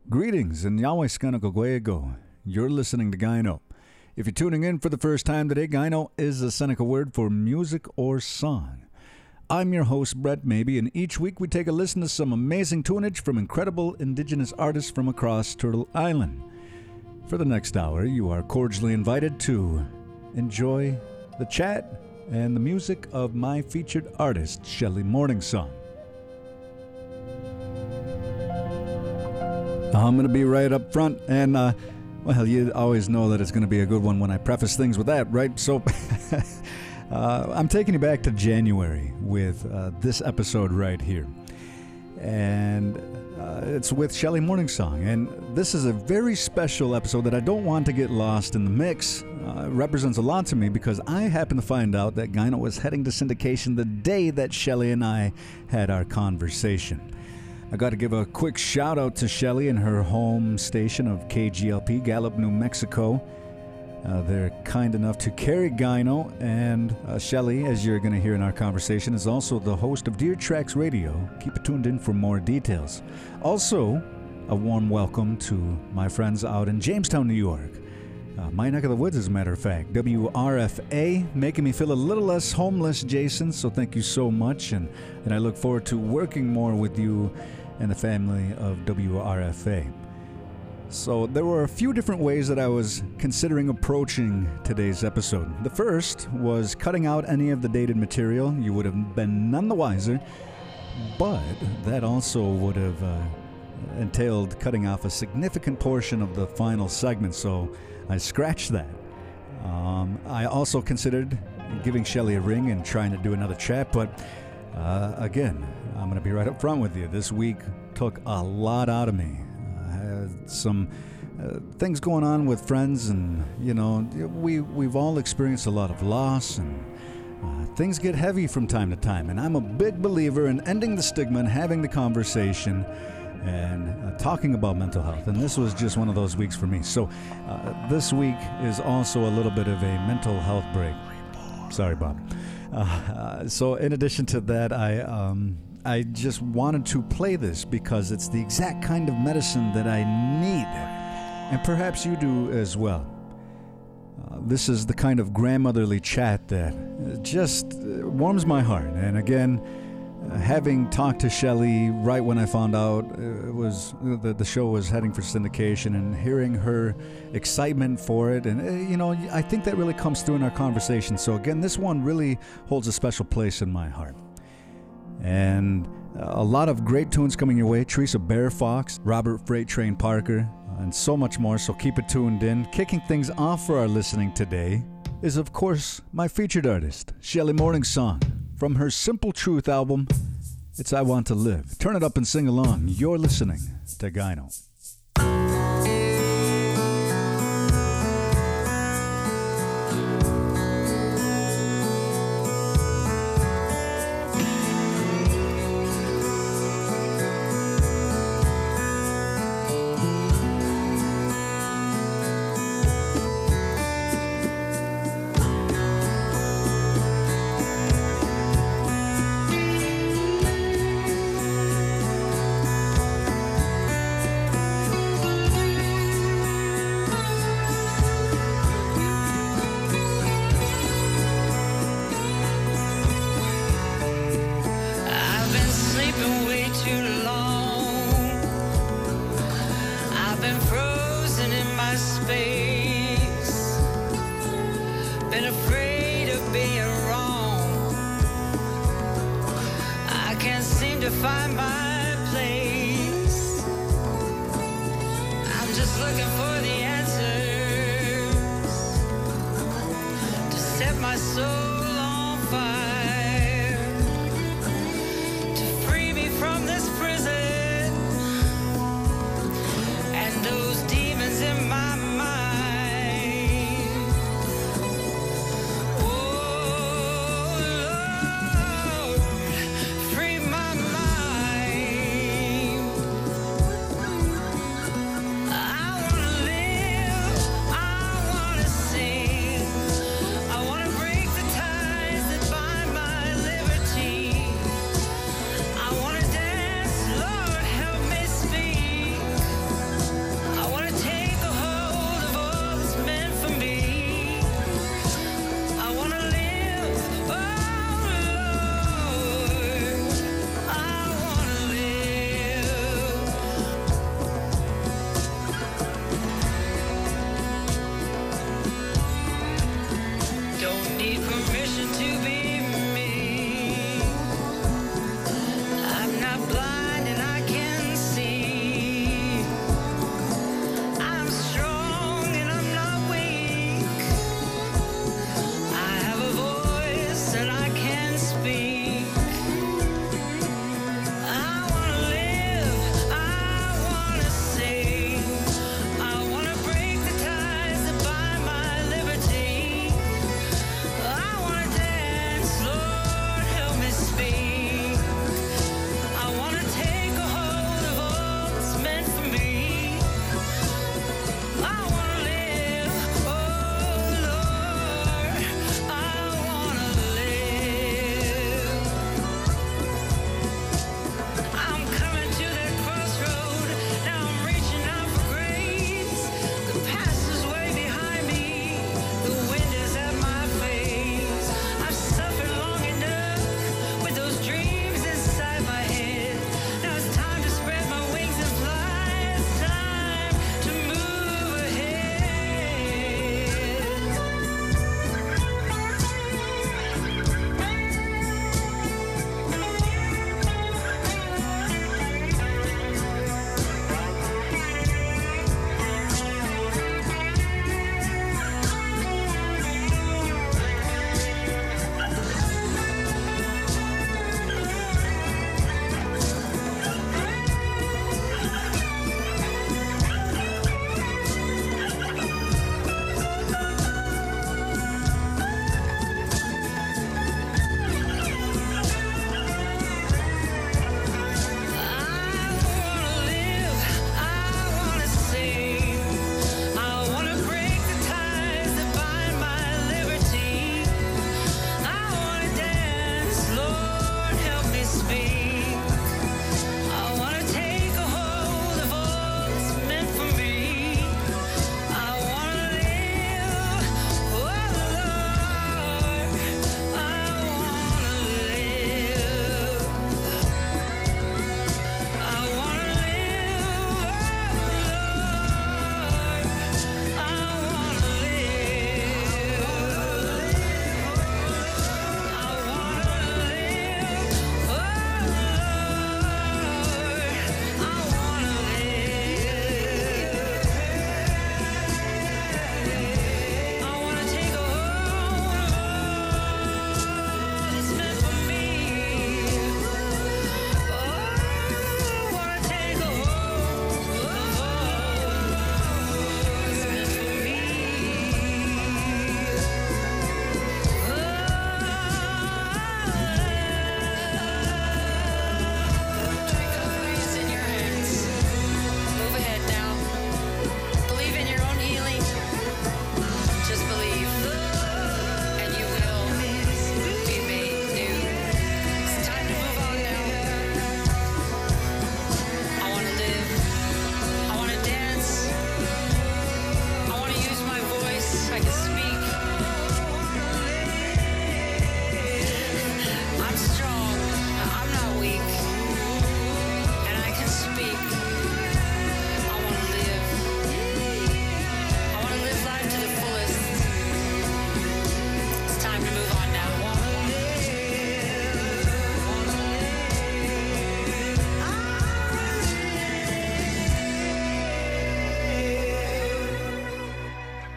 Greetings and Yahweh Skanakogwego. You're listening to Gyno. If you're tuning in for the first time today, Gyno is a Seneca word for music or song. I'm your host, Brett Maybe, and each week we take a listen to some amazing tunage from incredible indigenous artists from across Turtle Island. For the next hour, you are cordially invited to enjoy the chat and the music of my featured artist, Shelly Morningsong. I'm going to be right up front, and, well, you always know that it's going to be a good one when I preface things with that, right? So, I'm taking you back to January with this episode right here. And it's with Shelly Morningsong. And this is a very special episode that I don't want to get lost in the mix. It represents a lot to me because I happen to find out that Gyno was heading to syndication the day that Shelly and I had our conversation. I got to give a quick shout out to Shelly and her home station of KGLP, Gallup, New Mexico. They're kind enough to carry Gyno, and Shelly, as you're going to hear in our conversation, is also the host of Deer Tracks Radio. Keep it tuned in for more details. Also, a warm welcome to my friends out in Jamestown, New York. My neck of the woods, as a matter of fact. WRFA, making me feel a little less homeless, Jason, so thank you so much, and I look forward to working more with you and the family of WRFA. So there were a few different ways that I was considering approaching today's episode. The first was cutting out any of the dated material. You would have been none the wiser, but that also would have entailed cutting off a significant portion of the final segment, so I scratched that. I also considered giving Shelly a ring and trying to do another chat, but again, I'm going to be right up front with you. This week took a lot out of me. I had some things going on with friends, and, you know, we've all experienced a lot of loss, and things get heavy from time to time, and I'm a big believer in ending the stigma and having the conversation and talking about mental health, and this was just one of those weeks for me. So this week is also a little bit of a mental health break. Sorry, Bob. So in addition to that, I just wanted to play this because it's the exact kind of medicine that I need, and perhaps you do as well. This is the kind of grandmotherly chat that just warms my heart, and again, having talked to Shelly right when I found out it was the show was heading for syndication, and hearing her excitement for it, and you know, I think that really comes through in our conversation. So again, this one really holds a special place in my heart. And a lot of great tunes coming your way. Teresa Bear Fox, Robert Freight Train Parker, and so much more, so keep it tuned in. Kicking things off for our listening today is, of course, my featured artist, Shelly Morningsong. From her Simple Truth album, it's I Want to Live. Turn it up and sing along. You're listening to Gyno. I wanna live.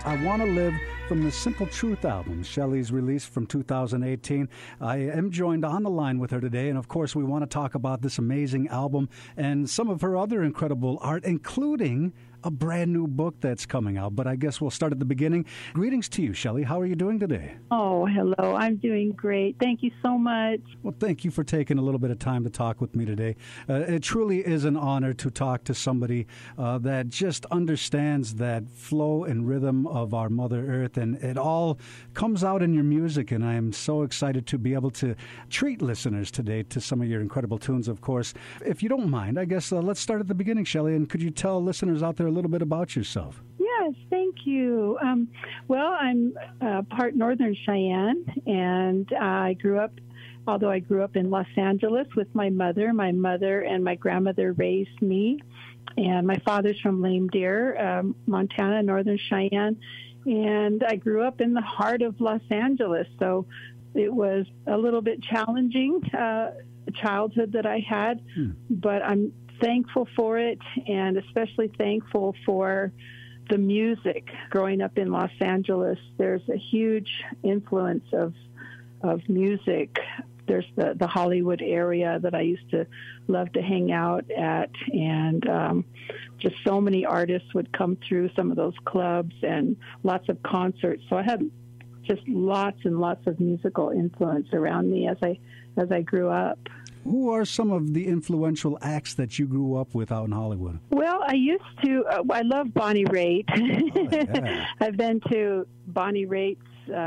I Want to Live from the Simple Truth album, Shelley's release from 2018. I am joined on the line with her today, and of course we want to talk about this amazing album and some of her other incredible art, including a brand new book that's coming out. But I guess we'll start at the beginning. Greetings to you, Shelley. How are you doing today? Oh, hello. I'm doing great. Thank you so much. Well, thank you for taking a little bit of time to talk with me today. It truly is an honor to talk to somebody that just understands that flow and rhythm of our Mother Earth, and it all comes out in your music, and I am so excited to be able to treat listeners today to some of your incredible tunes, of course. If you don't mind, I guess let's start at the beginning, Shelley, and could you tell listeners out there a little bit about yourself? Yes, thank you. Well, I'm part Northern Cheyenne, and although I grew up in Los Angeles with my mother and my grandmother raised me, and my father's from Lame Deer, Montana, Northern Cheyenne, and I grew up in the heart of Los Angeles, so it was a little bit challenging childhood that I had, but I'm thankful for it, and especially thankful for the music. Growing up in Los Angeles, there's a huge influence of music. There's the Hollywood area that I used to love to hang out at, and just so many artists would come through some of those clubs and lots of concerts. So I had just lots and lots of musical influence around me as I grew up. Who are some of the influential acts that you grew up with out in Hollywood? Well, I used to. I love Bonnie Raitt. Oh, yeah. I've been to Bonnie Raitt's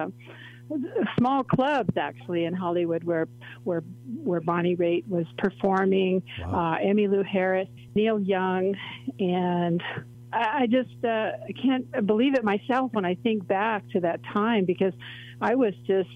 small clubs actually in Hollywood where Bonnie Raitt was performing. Wow. Emmylou Harris, Neil Young, and I just can't believe it myself when I think back to that time, because I was just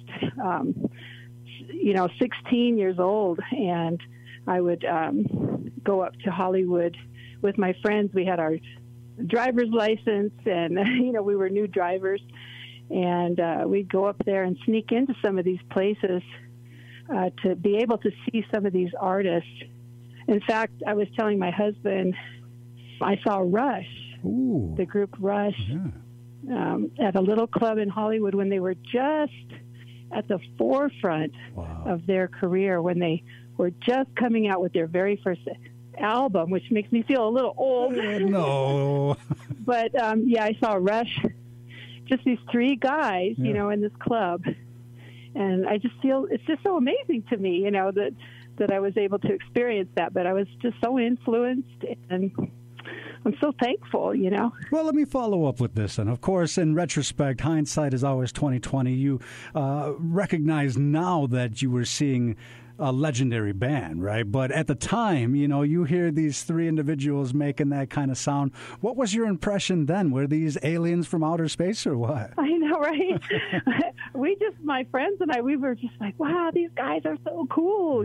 16 years old, and I would go up to Hollywood with my friends. We had our driver's license, and we were new drivers, and we'd go up there and sneak into some of these places to be able to see some of these artists. In fact, I was telling my husband I saw Rush, Ooh. the group Rush, Yeah. at a little club in Hollywood when they were just at the forefront Wow. of their career, when they were just coming out with their very first album, which makes me feel a little old. No. But I saw Rush, just these three guys, in this club, and I just feel it's just so amazing to me, that I was able to experience that. But I was just so influenced, and I'm so thankful, Well, let me follow up with this. And of course, in retrospect, hindsight is always 20/20. You recognize now that you were seeing a legendary band, right? But at the time, you hear these three individuals making that kind of sound. What was your impression then? Were these aliens from outer space or what? I know, right? My friends and I, we were just like, wow, these guys are so cool,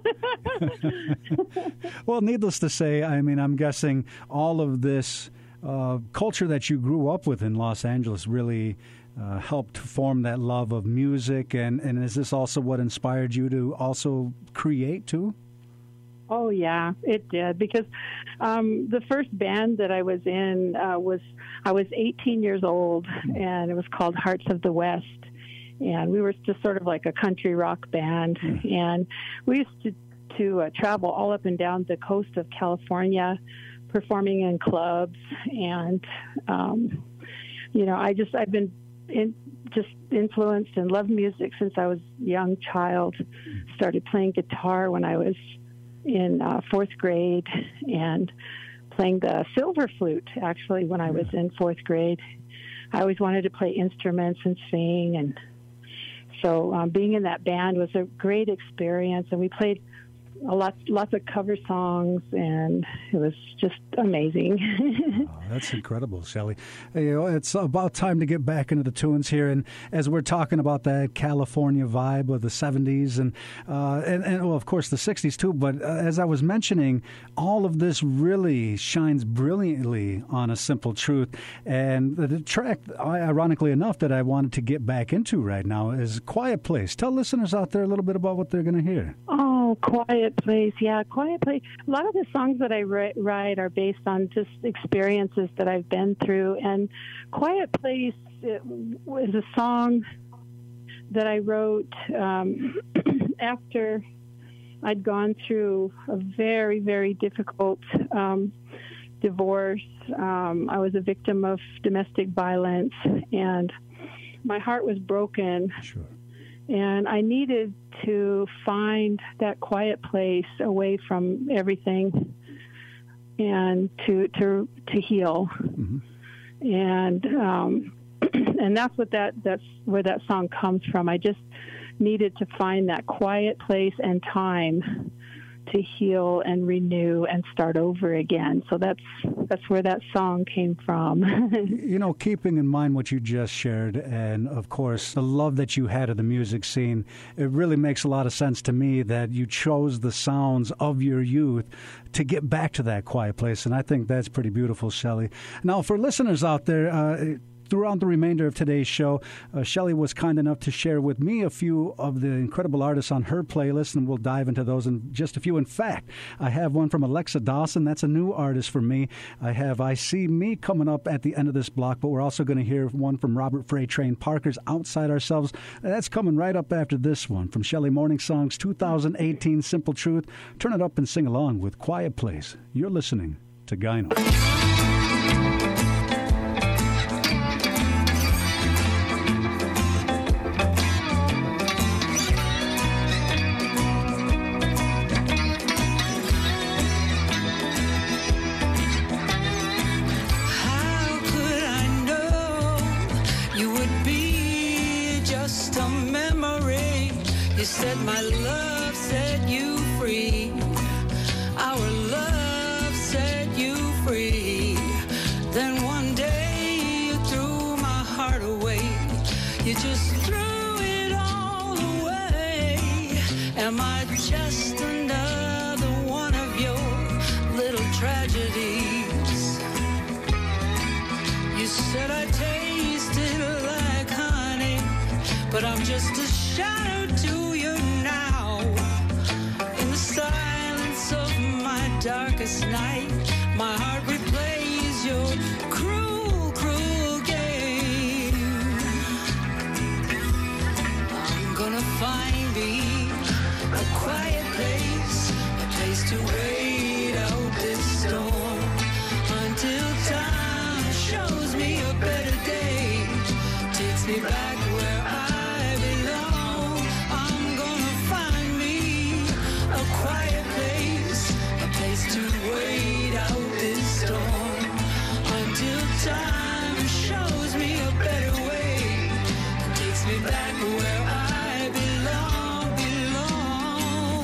Well, needless to say, I'm guessing all of this culture that you grew up with in Los Angeles really helped form that love of music, and is this also what inspired you to also create too? Oh yeah, it did, because the first band that I was in I was 18 years old, and it was called Hearts of the West, and we were just sort of like a country rock band, and we used to travel all up and down the coast of California, performing in clubs, and I've been just influenced and loved music since I was a young child. Started playing guitar when I was in fourth grade, and playing the silver flute actually when I was in fourth grade. I always wanted to play instruments and sing, and so being in that band was a great experience, and we played lots of cover songs, and it was just amazing. Oh, that's incredible, Shelley. It's about time to get back into the tunes here, and as we're talking about that California vibe of the 70s and well, of course the 60s too, but as I was mentioning, all of this really shines brilliantly on A Simple Truth, and the track, ironically enough, that I wanted to get back into right now is Quiet Place. Tell listeners out there a little bit about what they're going to hear. Oh, Oh, Quiet Place. Yeah, Quiet Place. A lot of the songs that I write are based on just experiences that I've been through. And Quiet Place was a song that I wrote after I'd gone through a very, very difficult divorce. I was a victim of domestic violence, and my heart was broken. Sure. And I needed to find that quiet place away from everything and to heal. Mm-hmm. And that's where that song comes from. I just needed to find that quiet place and time to heal and renew and start over again. So that's where that song came from. Keeping in mind what you just shared, and of course the love that you had of the music scene, it really makes a lot of sense to me that you chose the sounds of your youth to get back to that quiet place, and I think that's pretty beautiful, Shelley. Now, for listeners out there, throughout the remainder of today's show, Shelley was kind enough to share with me a few of the incredible artists on her playlist, and we'll dive into those in just a few. In fact, I have one from Alexa Dawson. That's a new artist for me. I have I See Me coming up at the end of this block, but we're also going to hear one from Robert Freight Train Parker's Outside Ourselves. That's coming right up after this one from Shelley Morning Songs 2018 Simple Truth. Turn it up and sing along with Quiet Place. You're listening to Gyno. You said my love set you free. Our love set you free. Then one day you threw my heart away. You just threw it all away. Am I just another one of your little tragedies? You said I tasted like honey, but I'm just a shadow to you now. In the silence of my darkest night, my heart replays your cruel, cruel game. I'm gonna find me a quiet place, a place to wait out this storm, until time shows me a better day, takes me back where I belong. I'm gonna find me a quiet place, a place to wait out this storm, until time shows me a better way, takes me back where I belong, belong.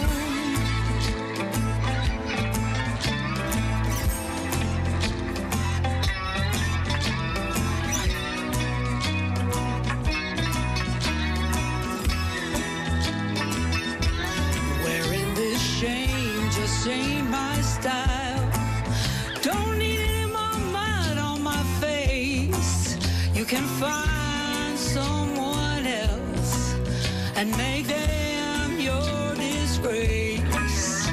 Wearing this shame just ain't my style. Don't need any more mud on my face. You can find someone else and make them your disgrace.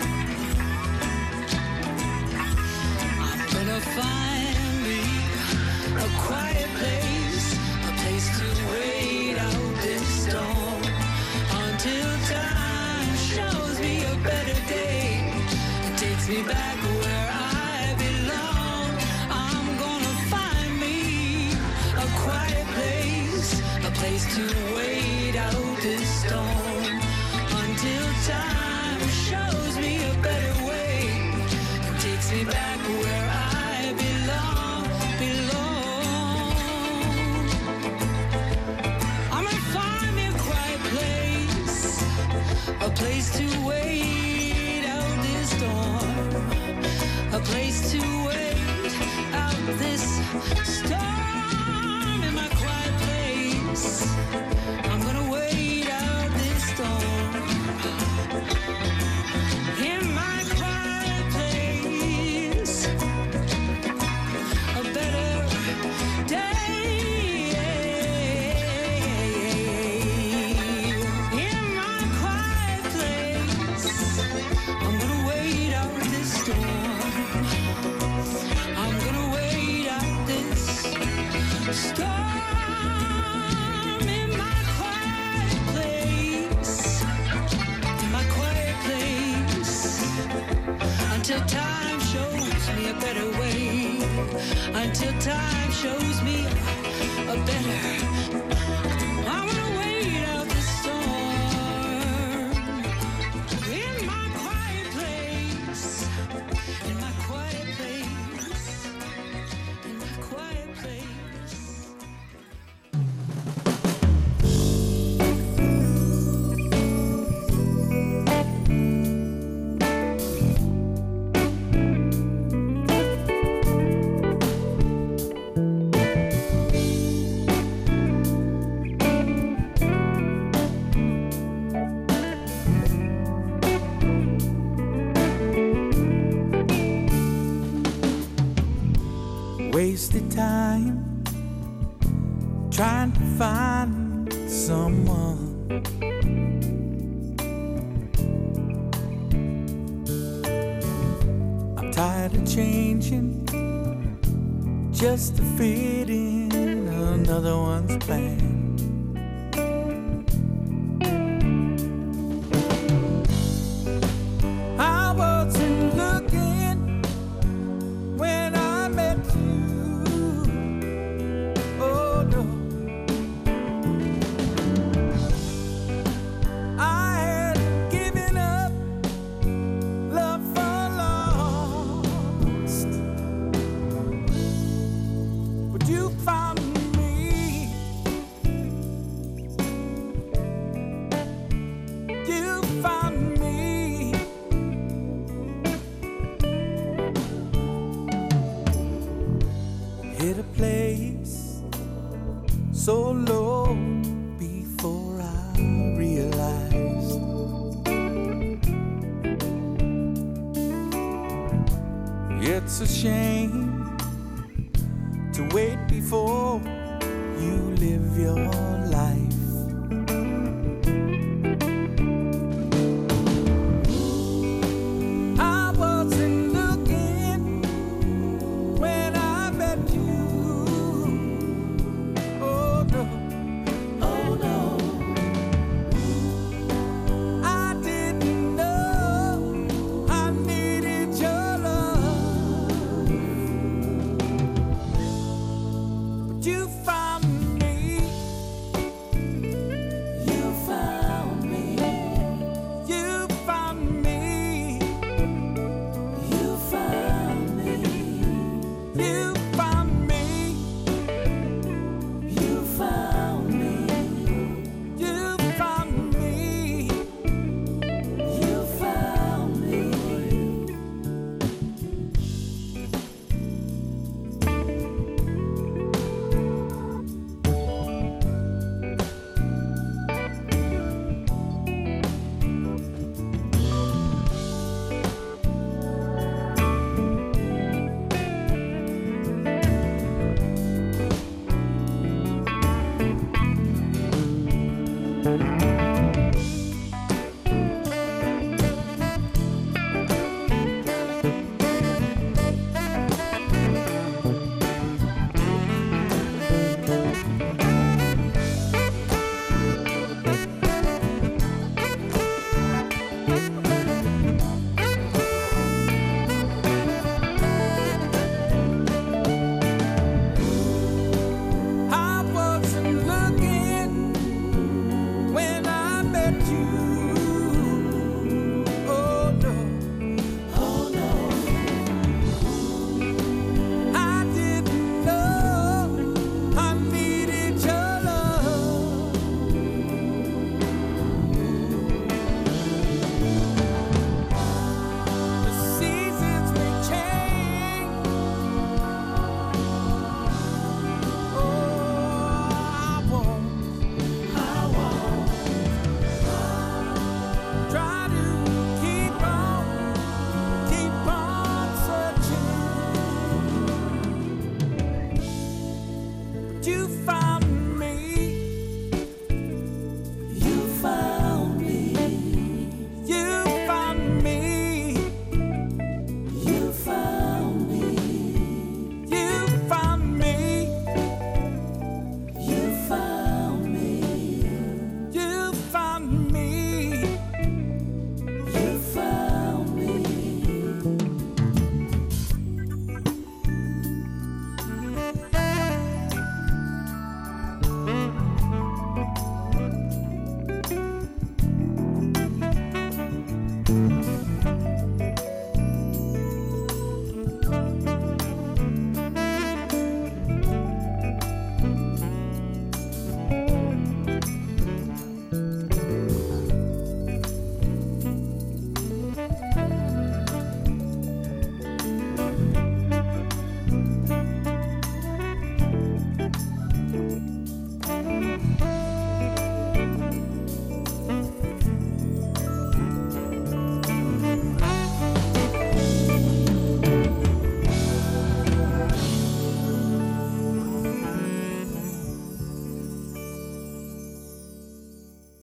I'm gonna find me a quiet place, a place to wait out this storm, until time shows me a better day, and takes me back where I belong. I'm gonna find me a quiet place, a place to wait out this storm, until time shows me a better way, and takes me back where I belong, belong. I'm gonna find me a quiet place, a place to wait out this storm, storm in my quiet place, in my quiet place, until time shows me a better way, until time shows me a better. I wanna wait out the storm in my quiet place, in my quiet place, in my quiet place. Wasted time trying to find someone. I'm tired of changing just to fit in another one's plan. I wasn't looking when I met you. Oh no, I had given up love for lost, but you found me. You found me. Hit a place so low before I realized it's a shame to wait before you live your life.